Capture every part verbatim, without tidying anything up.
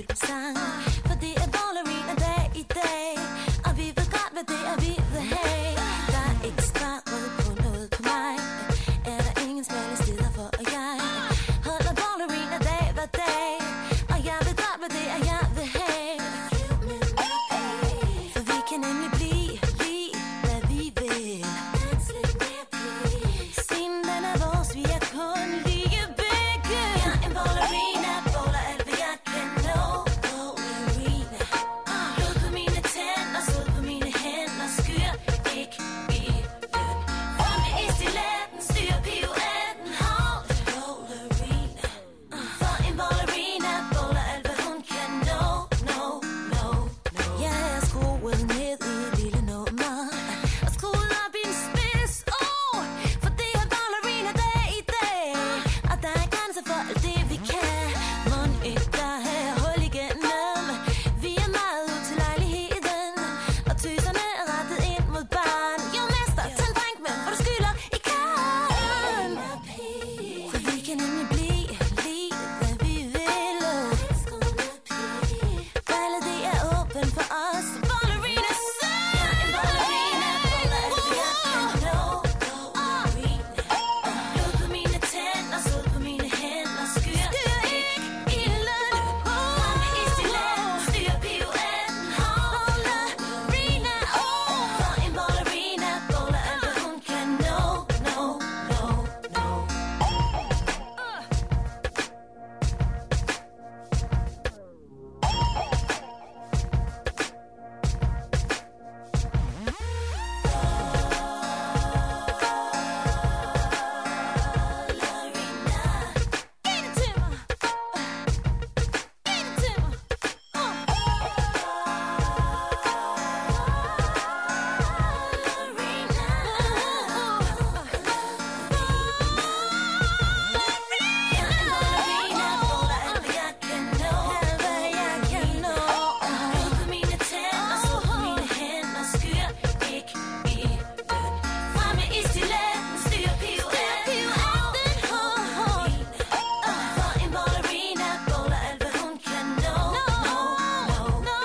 fyldt med sang. For det er ballerina dag i dag, og vi ved godt, hvad det er, vi vil have. Der er ikke svaret på noget på mig, er der ingen smalle steder for, og jeg holder ballerina dag hver dag, og jeg ved godt, hvad det er, jeg vil have. For vi kan nemlig blive lige, hvad vi vil. Scenen den er vores, vi er kun lige begge. Jeg er en ballerina, boller alt hvad jeg kan nå. Ballerina, blod på mine tænder, sved på mine hænder, skyr ikke i løn. For med i stiletten, styr piruetten, hold ballerina. For en ballerina, boller alt hvad hun kan nå, no, no, no. Jeg er skruet ned i et lille nummer, og skruet op i en spids, oh, for det er ballerina dag i dag, og der er grænser for alt det vi kan. Mon ikke der er hul igennem, vi er meget ud til lejligheden, og tøserne er rettet ind mod barn. Jo mester, tag en drink med, for du skylder i kan. For vi kan nemlig blive lige, hvad vi vil. Ballet det er åben for os, ballerina selv. Jeg er en ballerina, boller alt hvad jeg kan nå. Ballerina, blod på mine tænder, sved på mine hænder, skyr ikke i løn. For med i stiletten, styr piruetten, hold ballerina, oh. For en ballerina, boller alt hvad hun kan nå, no, no, no. Giv det til mig. Giv det til mig. Ballerina, boller alt hvad jeg kan nå. Alt hvad jeg kan nå. Blod på mine tænder, sved på mine hænder, skyr ikke i løn. Fremme i stiletten, styr piruetten, hold ballerina. For en ballerina, boller alt hvad hun kan nå. No, no, no.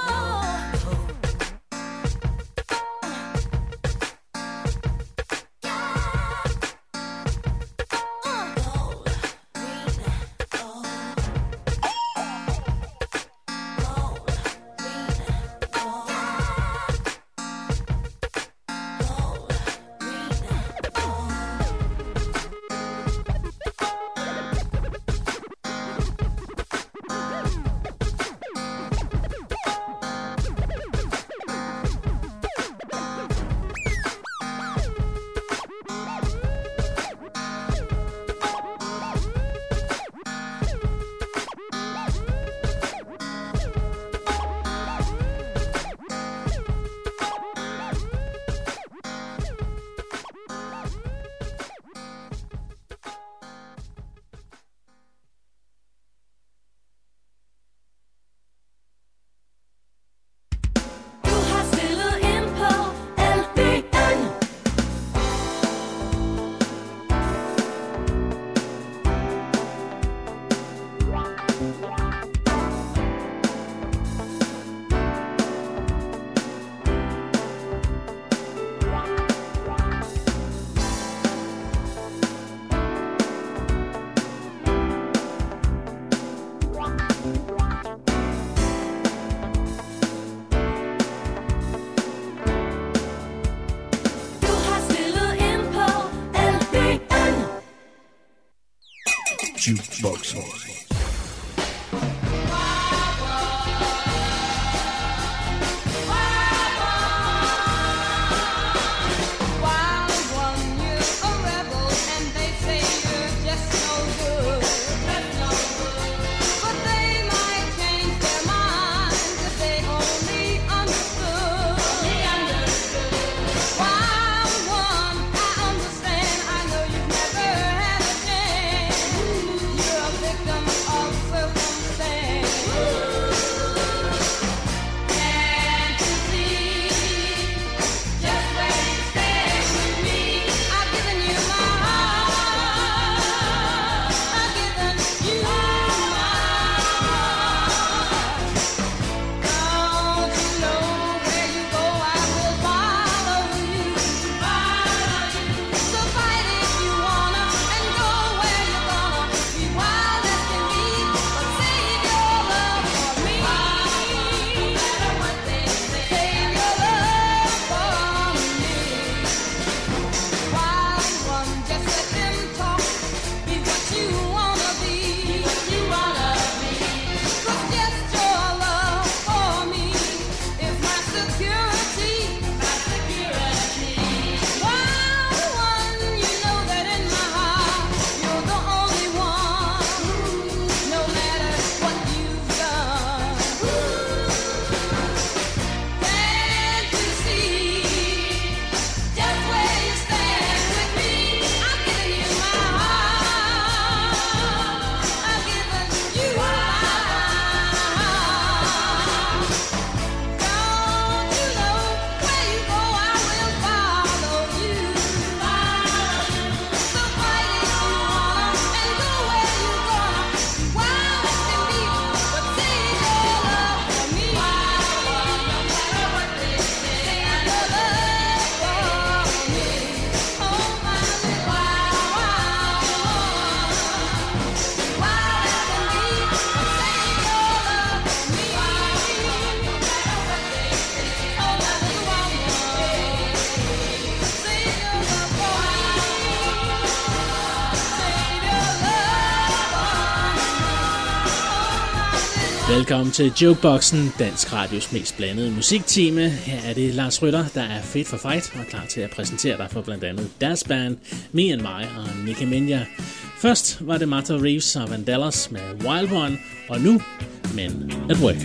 Du har stillet ind på L B N. Du har stillet ind på L B N. Jukebox. Victim Velkommen til Jukeboxen, Dansk Radios mest blandede musiktime. Her er det Lars Rytter, der er fedt for fight og er klar til at præsentere dig for blandt andet deres band, Me and My og Nicki Minaj. Først var det Martha Reeves og Vandellas med Wild One, og nu Men at Work.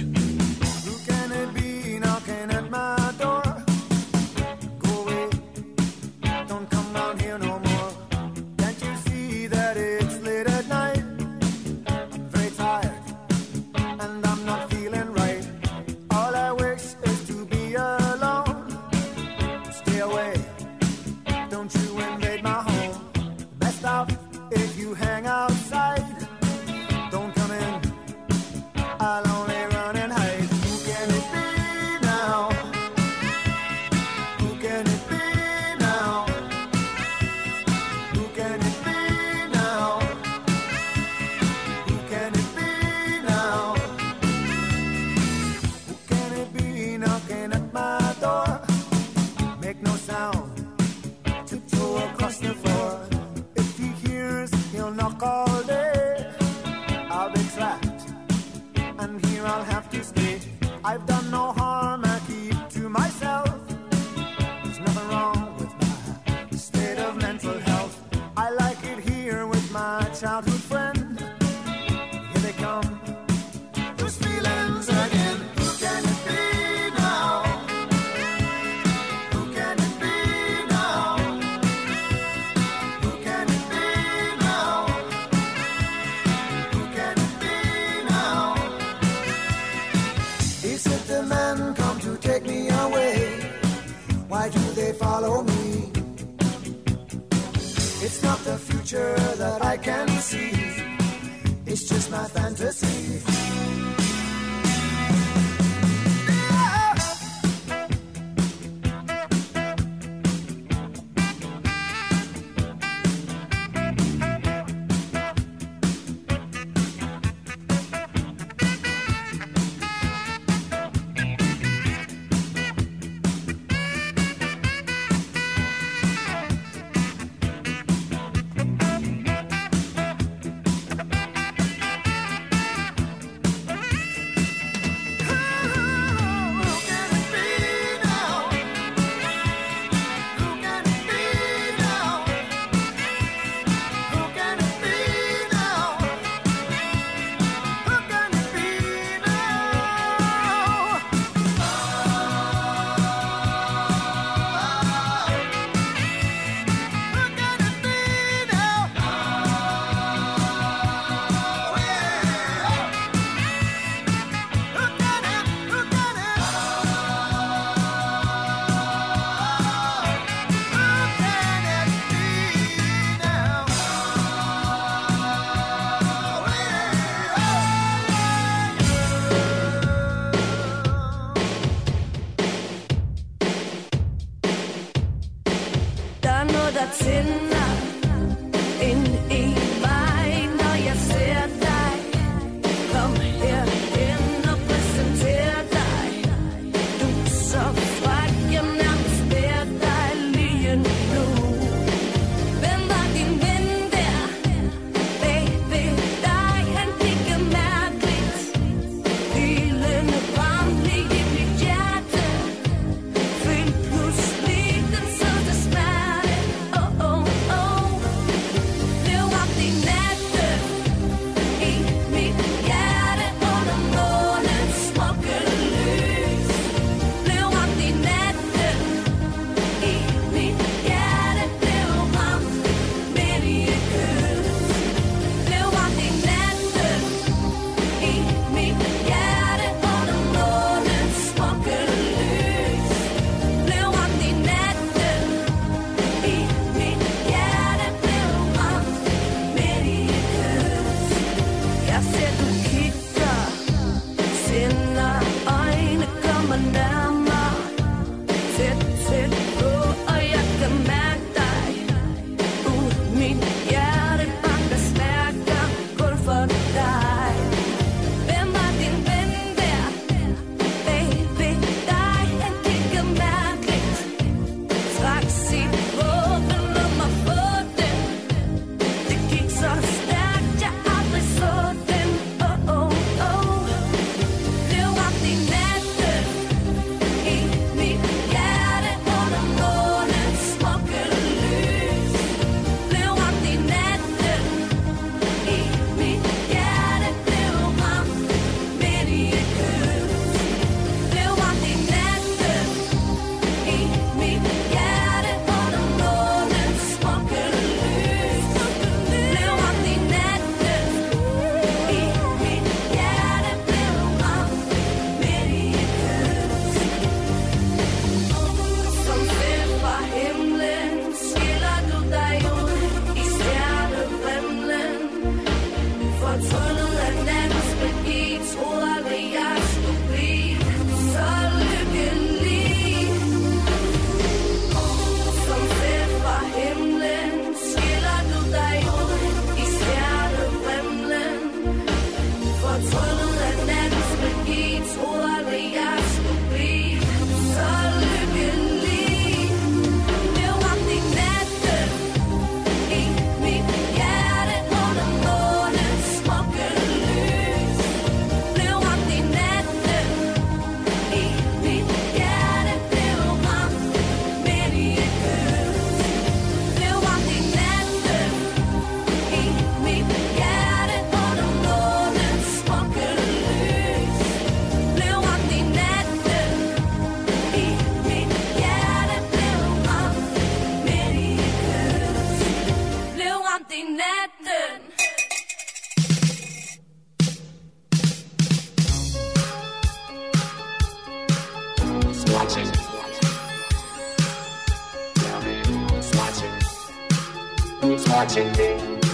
watching me.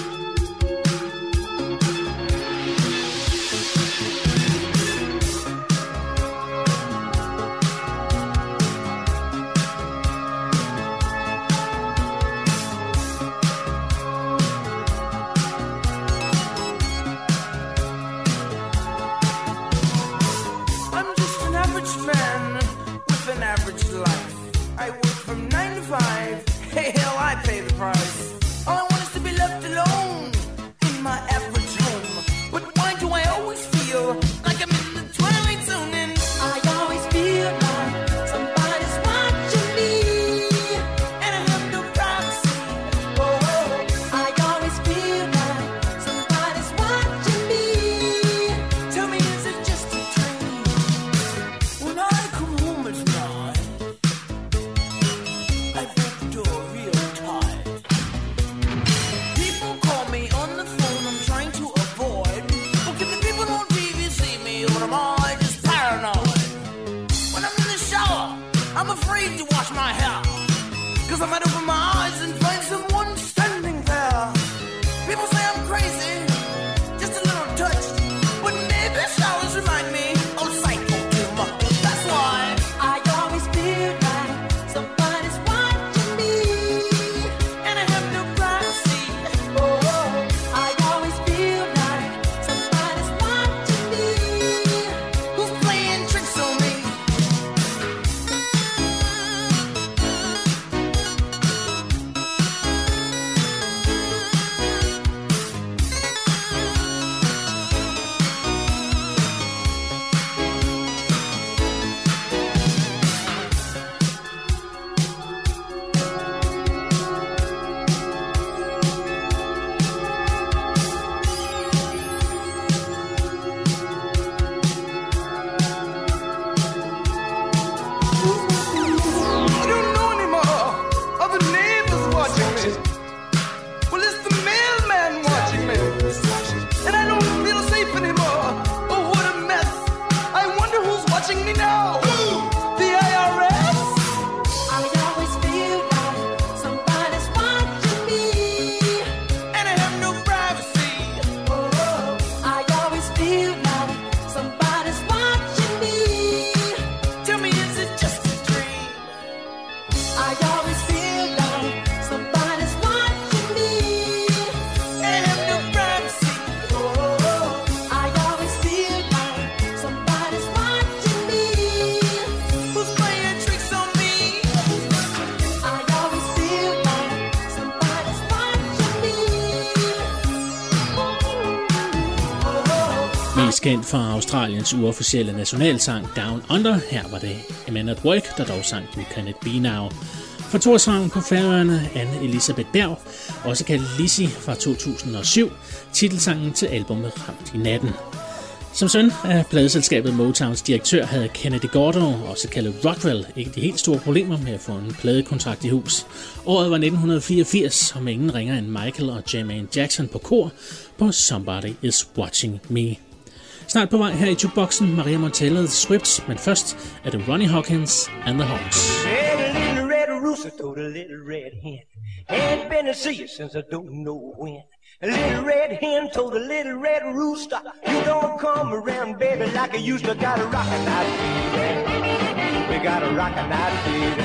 Mest kendt fra Australiens uofficielle nationalsang Down Under, her var det Men at Work, der dog sang You Can It Be Now. For torsang på Færøerne, Anne Elisabeth Berg, også kaldt Lizzie fra to tusind og syv, titelsangen til albumet Ramt i natten. Som søn af pladeselskabet Motowns direktør havde Kennedy Gordo, også kaldet Rockwell, ikke de helt store problemer med at få en pladekontrakt i hus. Året var nitten fireogfirs, og med ingen ringer end Michael og Jermaine Jackson på kor på Somebody Is Watching Me. Snart på vej her i jukeboxen, Maria Montellas Scripts, men først er det Ronnie Hawkins and the Hawks. Hey, the little red rooster told a little red hen, ain't been to see you since I don't know when. A little red hen told a little red rooster, you don't come around, baby, like I used to. Got a rockin' night, baby. We got a rockin' night, baby.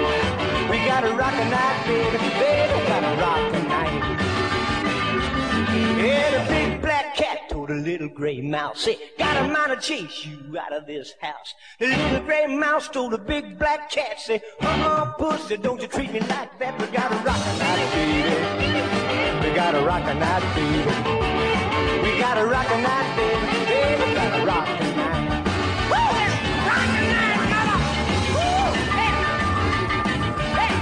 We got a rockin' night, baby. Baby, got a rockin' night. Yeah, the big black cat told a little gray mouse, say, got a mind to chase you out of this house. The little gray mouse told the big black cat, say, uh-uh, pussy, don't you treat me like that. We got a rockin' night, baby. We got a rockin' night, baby. We got a rockin' night, baby. Baby, we got a rockin' night. Woo! Rockin' night, mother! Woo! Hey! Hey!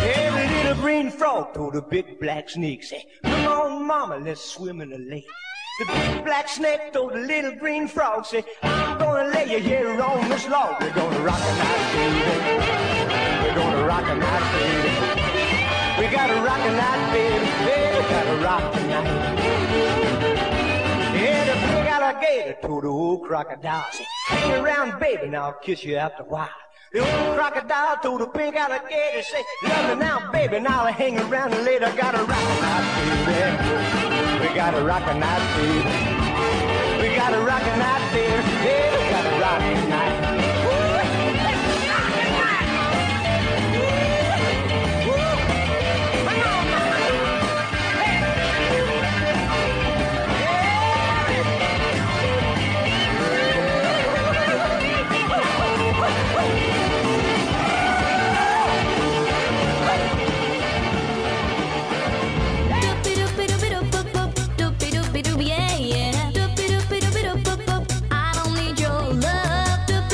Frog told a big black snake, say, come on, mama, let's swim in the lake. The big black snake told the little green frog, say, I'm gonna lay you here on this log. We're gonna rock a night, baby. We're gonna rock a night, baby. We gotta rock a night, baby. Yeah, we gotta rock a night. Yeah, the big alligator told the old crocodile, say, hang around, baby, and I'll kiss you after a while. The old crocodile told the pink alligator, say, love me now, baby, and I'll hang around and later. Gotta rock a night, baby. We gotta rock a night, baby. We gotta rock a night, baby. Yeah, we gotta rock a night. Yeah, yeah. I don't need your love.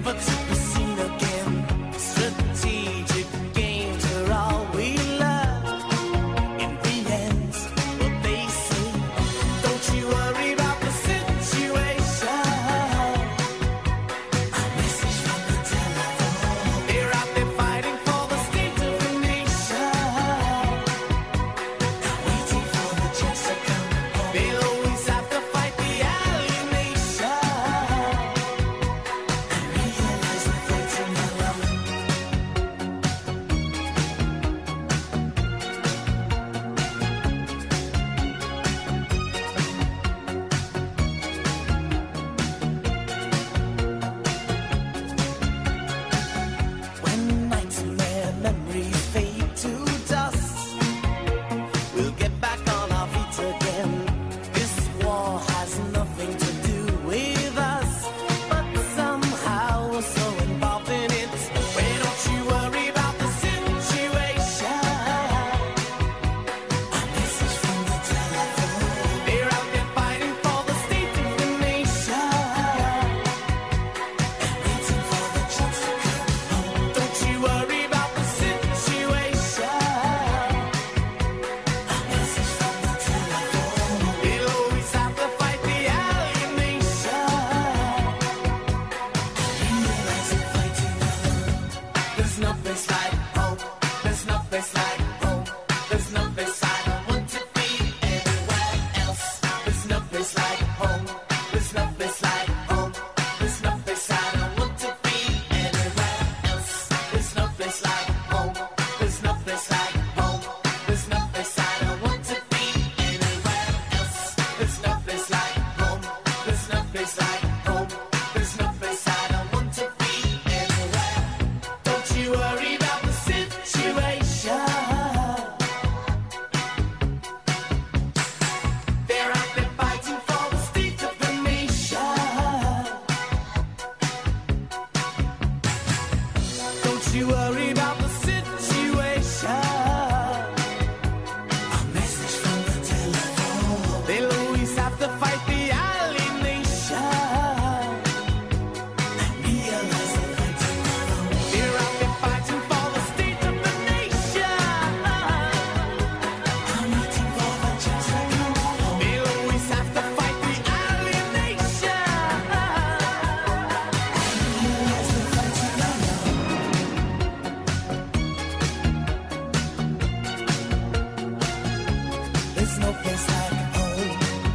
never to be seen again. Strategic games are all we learn. In the end, what they say, don't you worry about the situation. A message from the telephone. They're out there fighting for the state of the nation. Not waiting for the chance to come home. They'll always have to fight the alienation. And realize they're fighting alone. When nightmare memories fade to dust, we'll get back on our feet again. This war has nothing to do with us, but somehow we're so involved in it. Why don't you worry about the situation? A message from the telephone. They're out there fighting for the state of the nation. And waiting for the chance to come home. Don't you worry about the situation. A message from the telephone. They'll always have to fight the alienation. And realize they're fighting alone. There's no place like home. There's no place like home. There's no place I don't want to be anywhere else. There's no place like home. There's no place like home. There's no place I don't want to be anywhere else. There's no place like home. There's no place like home. There's no place I don't want to be anywhere else. There's no place like home. There's no place like home. There's no place I don't want to be anywhere. Don't you worry about the situation. They're out there fighting for the state of the nation. Don't you worry about the situation. A message from the telephone. They'll always have to fight the alienation. And realize they're fighting alone. They're out there fighting for the state of the nation. I'm waiting for the chance to come home. They'll always have to fight the alienation. And realize they're fighting alone. There's no place like home.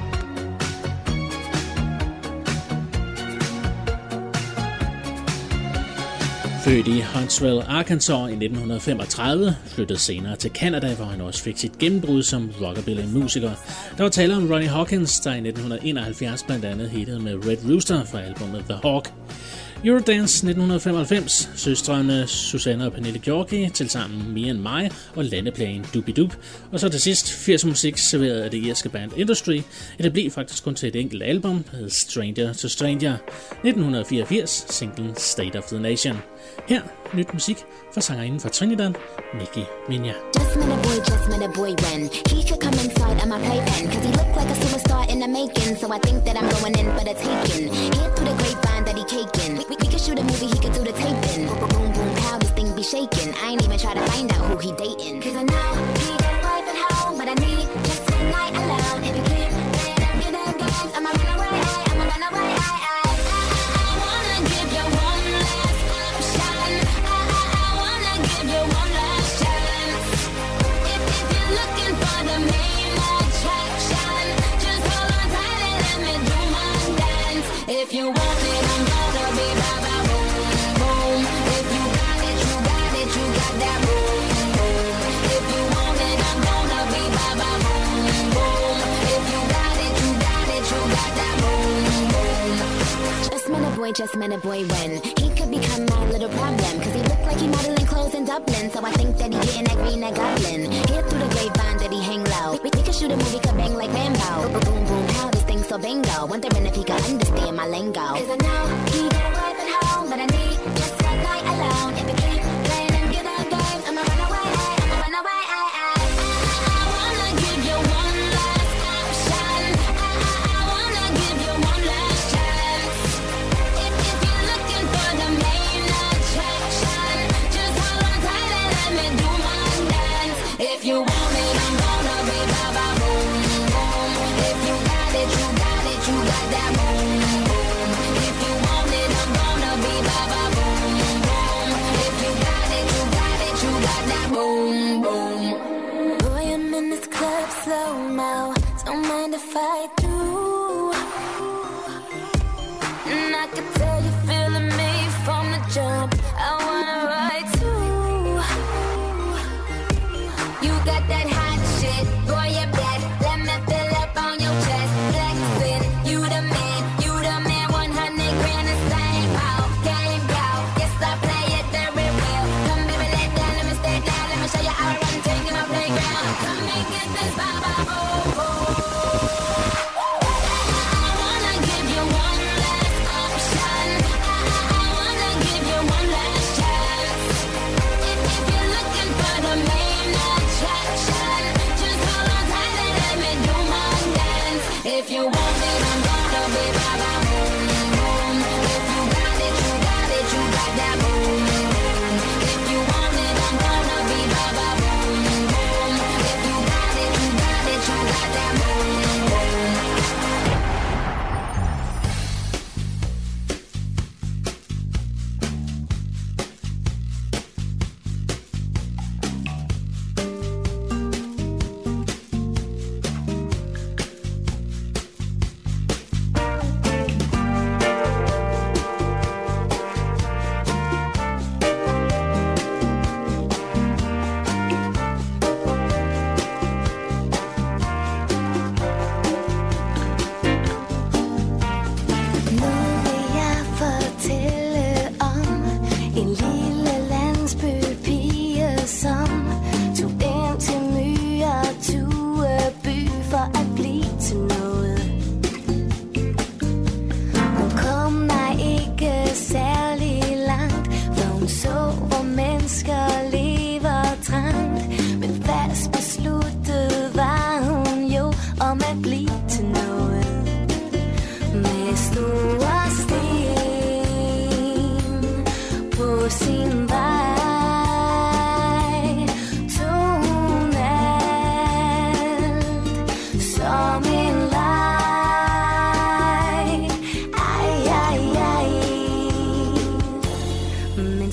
Født i Huntsville, Arkansas i nitten femogtredive, flyttede senere til Canada, hvor han også fik sit gennembrud som rockabilly-musiker. Der var tale om Ronnie Hawkins, der i nitten enoghalvfjerds blandt andet hittede med Red Rooster fra albumet The Hawk. Eurodance nitten femoghalvfems, søstrene Susanne og Pernille Georgi, tilsammen Me and My og landeplagen Doobie-Doop. Og så til sidst firs musik serveret af det irske band Industry. Ja, det blev faktisk kun til et enkelt album, der hed Stranger to Stranger. nitten fireogfirs, singlen State of the Nation. Her nyt musik fra sangerinden fra Trinidad, Nicki Minaj. Just met a boy, just met a boy when he could come inside of my playpen. Cause he looked like a superstar in the making. So I think that I'm going in for the taking. Hear through the grapevine that he caking. We, we could shoot a movie, he could do the taping. Boom, boom, boom, pow, this thing be shaking. I ain't even try to find out who he dating. Cause I know he got a wife at home, but I need just one night alone. If you keep playing them, get them games, I'ma run away, I'ma run away, I, I, I, I wanna give you one last option. I, I, I wanna give you one last chance. If, if you're looking for the main attraction, just hold on tight and let me do my dance. If you want it, I'm gonna be ba ba boom boom. If you got it, you got it, you got that boom boom. If you want it, I'm gonna be ba ba boom boom. If you got it, you got it, you got that boom boom. Just met a boy, just met a boy when he could become my little problem. Cause he looked like he modeling clothes in Dublin. So I think that he getting that green, that goblin. Hear through the grapevine that he hang low. We, we could shoot a movie, could bang like Rambo. Boom, boom, boom, pow, this thing so bingo. Wondering if he could understand my lingo. Cause I know he got a wife at home, but I need just one night alone. If you keep playing them, get them games, I'ma run away, I'ma run away, I, I, I, I wanna give you one last option. I, I, I wanna give you one last chance. If, if you're looking for the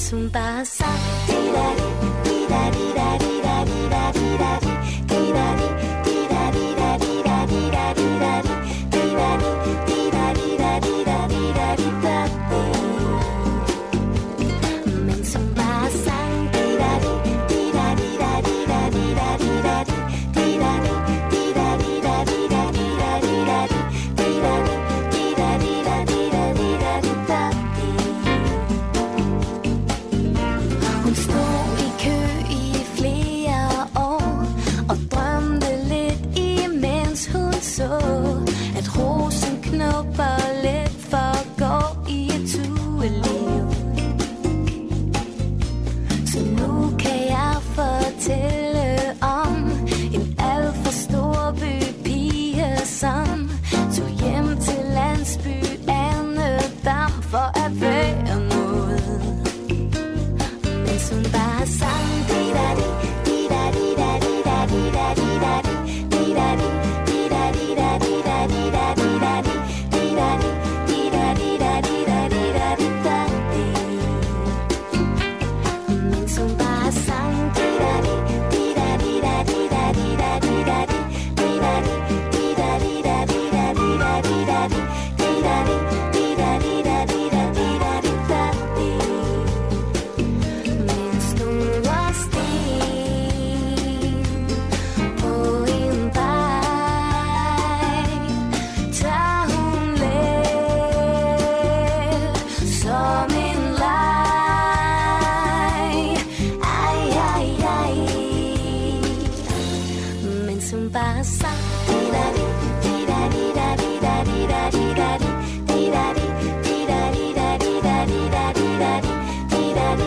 mens hun bare sang. Di-da-di, di-da-di-da-di-da-di-da-di-da-di, di-da-di, di-da-di-da-di-da-di-da-di-da-di, di-da-di, di-da-di-da-di-da-di-da-di-da-di. Mens hun bare sang. Di-da-di, di-da-di-da-di-da-di-da-di-da-di, di-da-di, di-da-di-da-di-da-di-da-di-da-di, di-da-di, di-da-di-da-di-da-di-da-di-da-di. Hun stod i kø i flere år og drømte lidt imens hun så, at rosen knupper lidt forgår i et tueliv. Så nu kan jeg fortælle om en alt for stor by pige, som tog hjem til landsby Annedam for at være noget. Mens hun bare sang. Di-da-di, di-da-di-da-di-da-di-da-di-da-di, di-da-di, di-da-di-da-di-da-di-da-di-da-di, di-da-di, di-da-di-da-di-da-di-da-di-da-di. Mens hun bare sang. Di-da-di, di-da-di-da-di-da-di-da-di-da-di, di-da-di, di-da-di-da-di-da-di-da-di-da-di, di-da-di, di-da-di-da-di-da-di-da-di-da-di. Mens hun var sten på en vej, tager hun let som en leg. Ej, ej, ej. Mens hun bare sang. Di-da-di, di-da-di-da-di-da-di-da-di-da-di, di-da-di, di-da-di-da-di-da-di-da-di-da-di, di-da-di,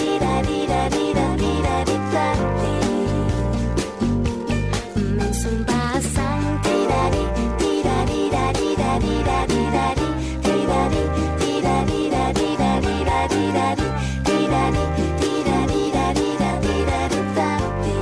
di-da-di-da-di-da-di-da-di-da-di. Mens hun bare sang. Di-da-di, di-da-di-da-di-da-di-da-di-da-di, di-da-di, di-da-di-da-di-da-di-da-di-da-di, di-da-di, di-da-di-da-di-da-di-da-di-da-di.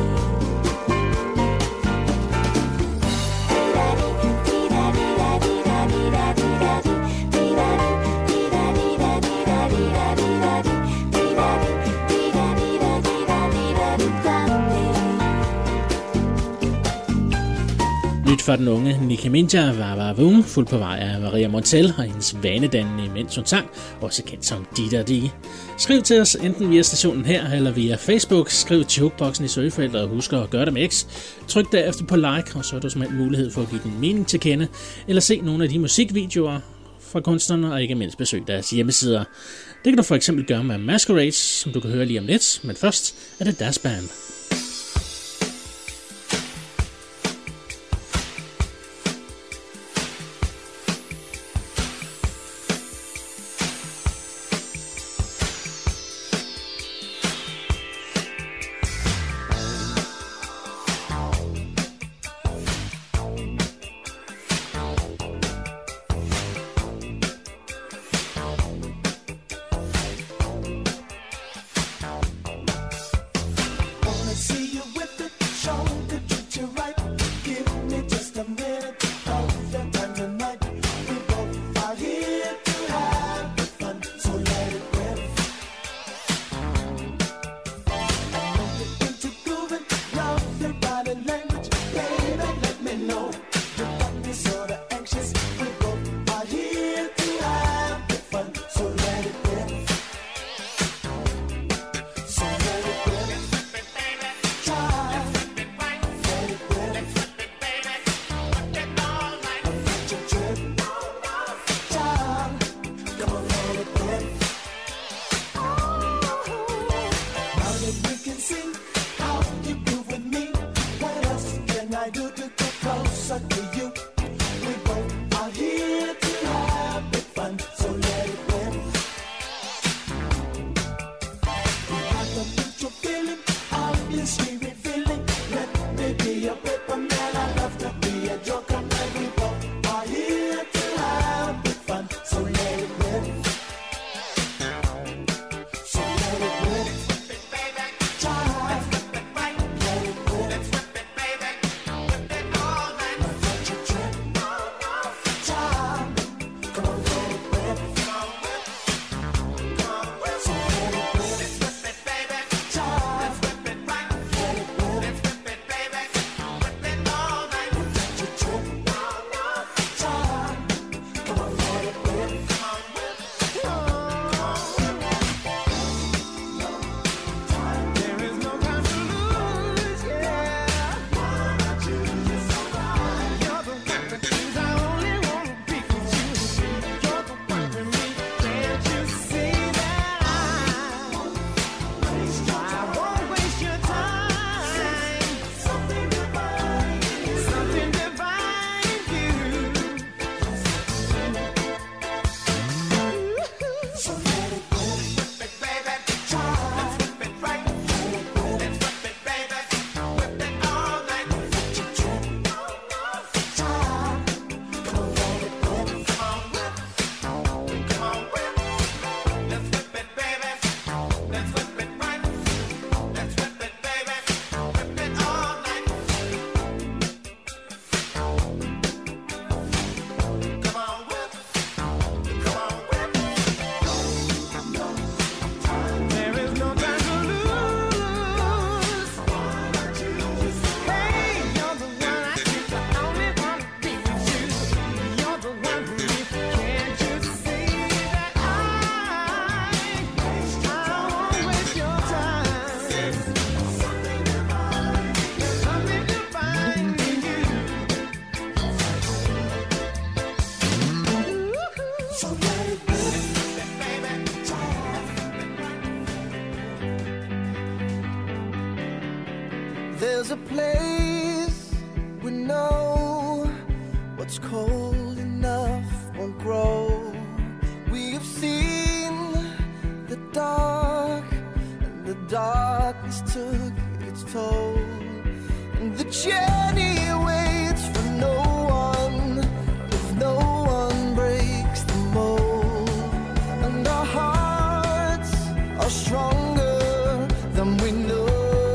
Nyt for den unge Nicki Minaj var var vum, fuld på vej af Maria Montell og hendes vanedannende mens hun sang, også kendt som Di-da-di. Skriv til os enten via stationen her eller via Facebook. Skriv til Jukeboxen i søgefeltet og husk at gøre det med X. Tryk derefter på like, og så er du simpelthen mulighed for at give din mening til kende, eller se nogle af de musikvideoer fra kunstnerne og ikke mindst besøg deres hjemmesider. Det kan du for eksempel gøre med Masquerade, som du kan høre lige om lidt, men først er det Das Band. Wanna There's a place we know what's cold enough won't grow. We have seen the dark, and the darkness took its toll. And the journey waits for no one if no one breaks the mold. And our hearts are stronger than we know.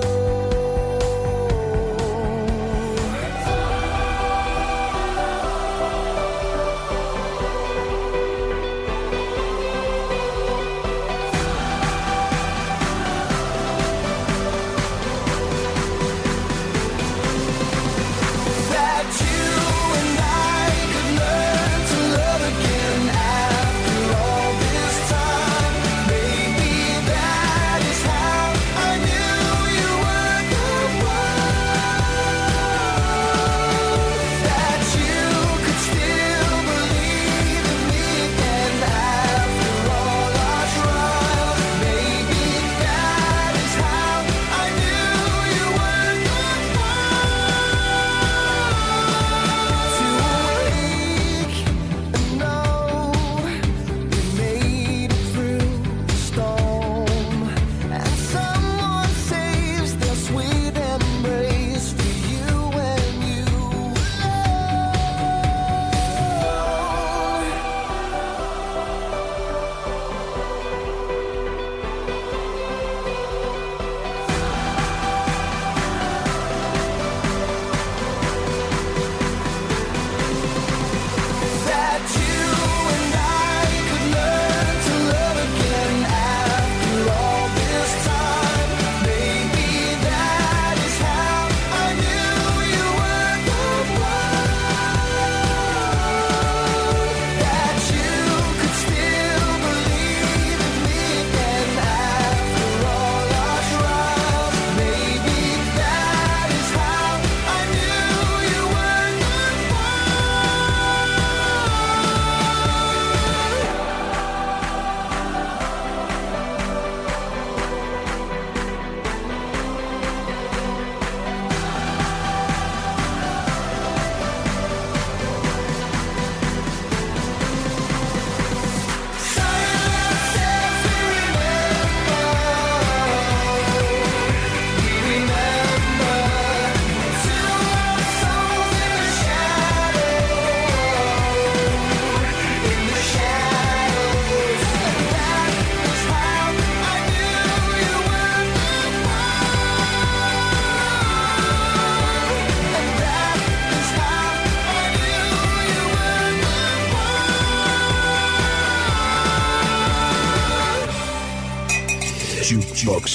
Jukebox.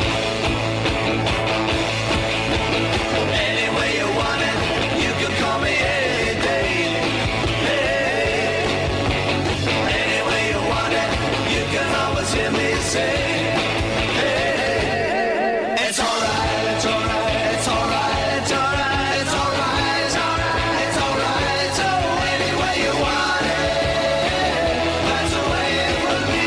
Any way you want it, you can call me any day. Hey. Any way you want it, you can always hear me say, hey. It's alright, it's alright, it's alright, it's alright, it's alright, it's alright, it's alright. So any way you want it, that's the way it will be.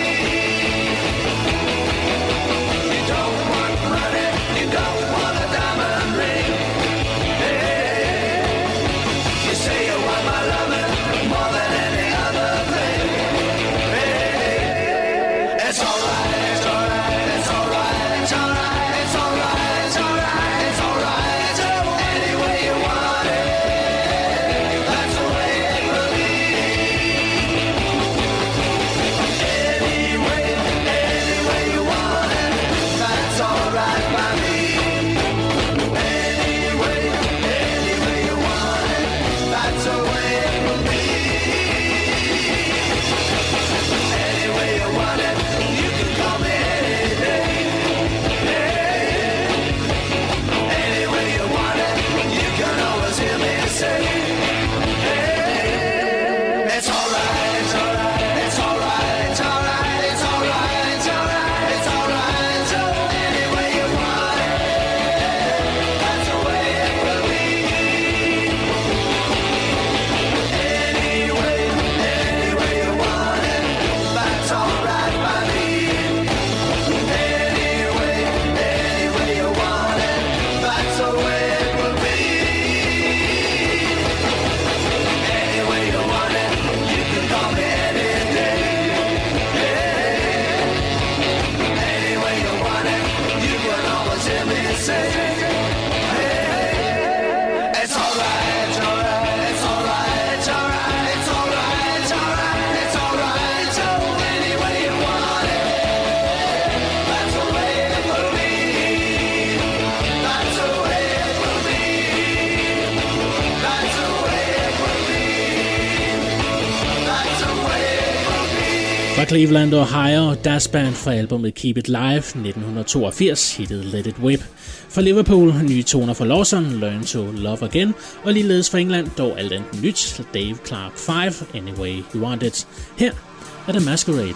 You don't want money, you don't want a diamond ring. Hey, you say you want my loving more than any other thing. Hey, it's alright, it's alright. Cleveland, Ohio, Das Band fra albumet Keep It Live nitten toogfirs, hittet Let It Whip. Fra Liverpool, nye toner fra Lawson, Learn to Love Again, og ligeledes fra England, dog alt andet nyt, Dave Clark fem, Anyway You Want It. Her er The Masquerade.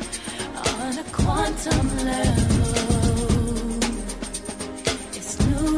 Quantum level, it's new.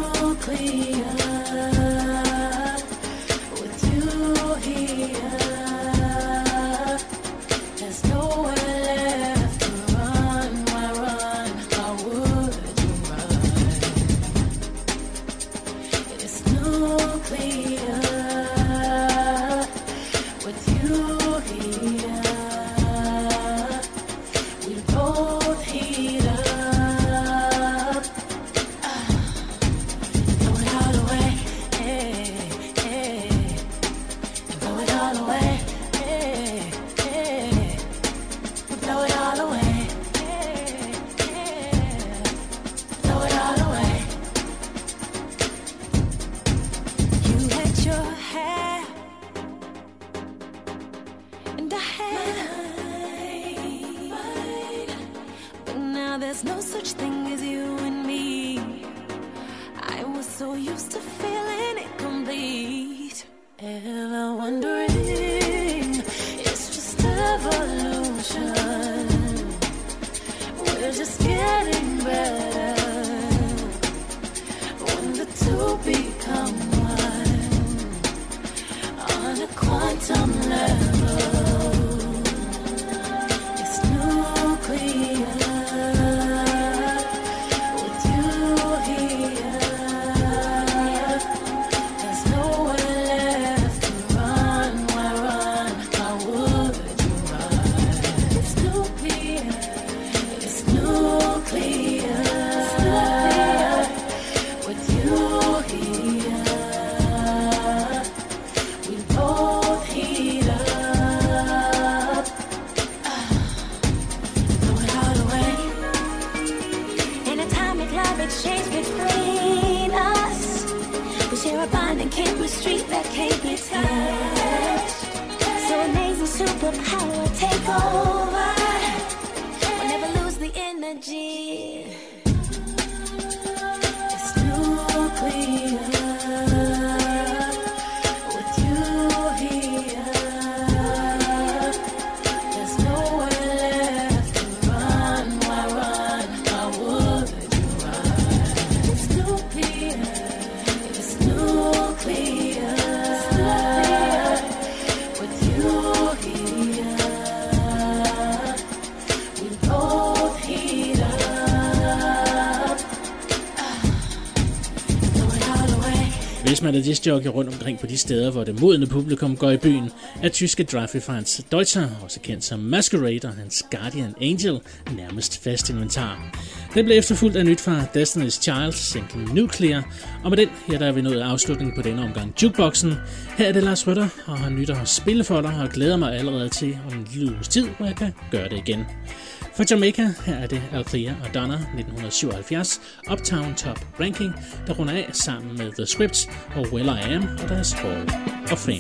Hvis man er discjockey rundt omkring på de steder, hvor det modne publikum går i byen, er tyske Drive Franz Deutscher, også kendt som Masquerade og hans Guardian Angel, nærmest fast inventar. Den blev efterfulgt af nyt fra Destiny's Child, singlen Nuclear, og med den her der er vi nået afslutningen på denne omgang Jukeboxen. Her er det Lars Rytter, og har nyt at spille for dig, og glæder mig allerede til om en lille uges tid, hvor jeg kan gøre det igen. For Jamaica, her er det Althea og Donna nitten syvoghalvfjerds Uptown Top Ranking, der runder af sammen med The Scripts og Will I Am og deres Hall of Fame.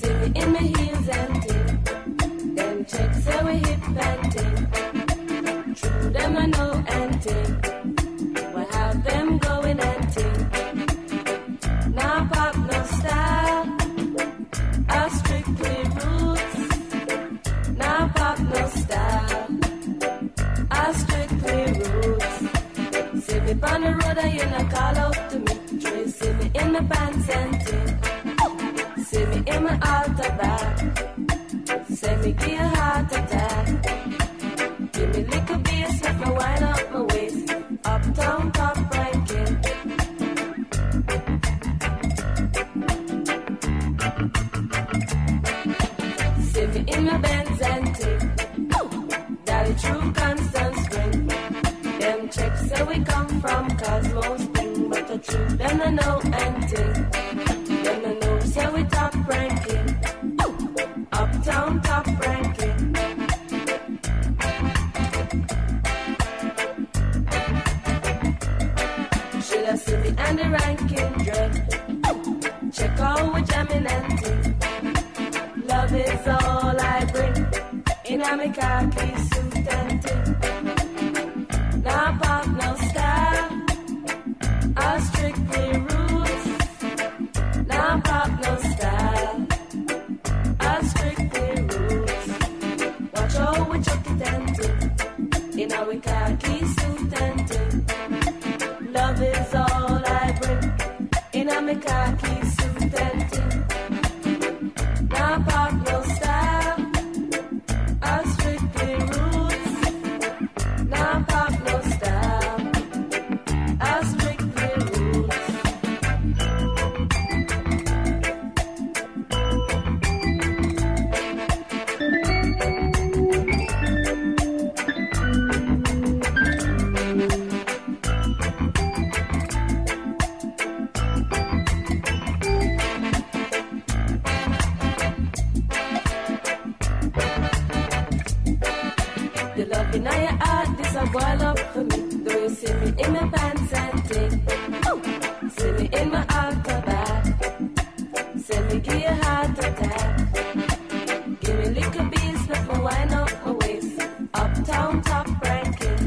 On the road and you not call out to me. You see me in the pants and ting. See me in my altar back. Say me give a heart attack. Give me little bass, make me wind up my waist. Uptown top ranking. See me in my Benz and ting. Daddy true constant spring. Them checks say we come from Cosmos thing, but the truth them I know anything. Them I know say we top ranking, Uptown top ranking. Should I see me and the ranking dread? Check out with jamming and ting. Love is all I bring. In a me khaki suit and ting. Now pop, no style. I strictly roots. Now pop, no style. I strictly roots. Watch out with chuck it and ting. In our khaki suit and ting. Love is all I bring. In a my khaki suit and tee. Now pop no style, I strictly roots. Now pop no style, I strictly roots. The love in your heart, this a boil up for me. Though you see me in my pants and ting. See me in my altar bag. Say me give you heart attack. Give me little beats, let me wind up my waist. Uptown top ranking.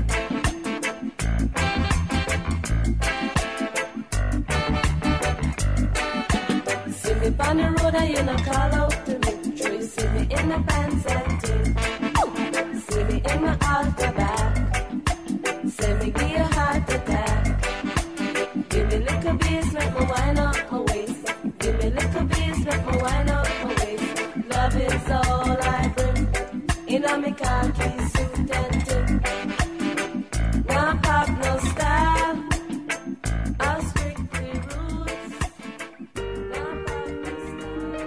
See me on the road and you no call out to me. True, you see me in my pants and ting. See me in my altar bag. Say me give you heart attack. Give me little beats, let me wind up my waist. Give me little beats, let me wind up my waist. Love is all I bring. In a me khaki suit and ting. Now pop no style. I strictly roots. Now pop no style.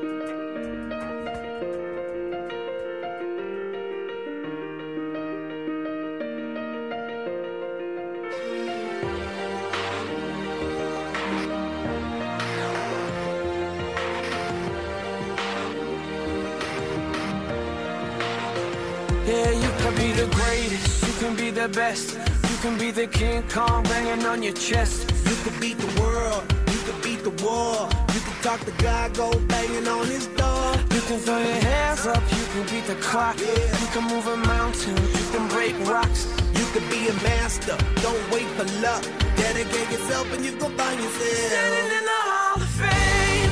Yeah, you can be the greatest, you can be the best. You can be the King Kong banging on your chest. You could beat the world, you could beat the war. You could talk to God, go banging on his door. You can throw your hands up, you can beat the clock. Yeah. You can move a mountain, you can break rocks. You could be a master, don't wait for luck. Dedicate yourself and you gon' find yourself. Standing in the Hall of Fame,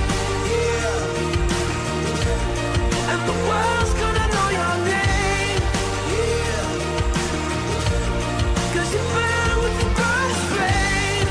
Yeah, and the world's gonna know your name. yeah, Cause you burn with the brightest flame,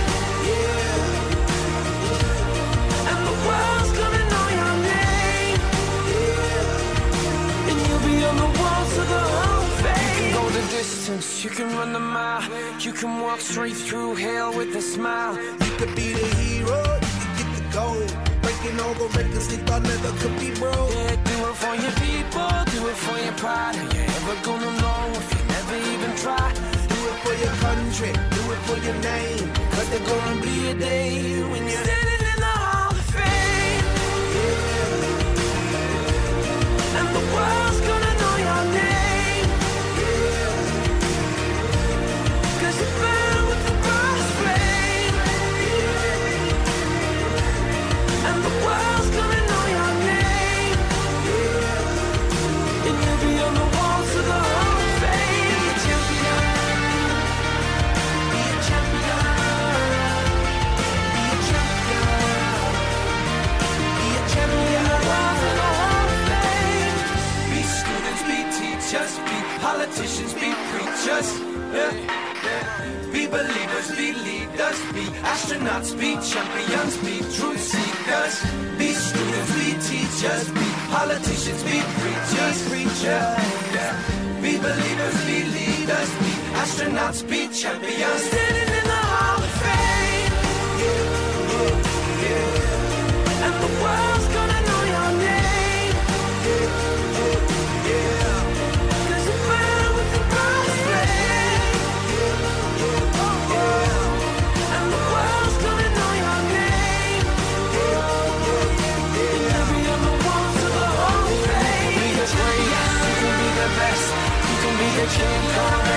yeah, and the world's gonna know your name. yeah. And you'll be on the walls of the Hall of Fame. You can go the distance, you can run the mile. You can walk straight through hell with a smile. You could be the hero, you could get the gold. Breaking all the records they thought never could be broke. Yeah, do it for your people, do it for your pride. Are you ever gonna know if you never even try? Do it for your country, do it for your name. Cause there's gonna be a day when you're standing in the Hall of Fame, and the world's gonna know your name. Cause you burn with the brightest flame, and the world's gonna know your name. And you'll be on the walls of the Hall of Fame. Be a champion, be a champion, be a champion, be a champion. On the walls of the Hall of Fame. Be students, be teachers, be politicians, be preachers. Yeah. Be believers, be leaders, be astronauts, be champions, be truth seekers. Be students, be teachers, be politicians, be preachers, preachers. Yeah. Be believers, be leaders, be astronauts, be champions. Standing in the Hall of Fame, and the world's gonna know your name. Cause you burn with the brightest flame, and the world's gonna know your name. And you'll be on the walls of the Hall of Fame. You can be the greatest, you can be the best. You can be the King Kong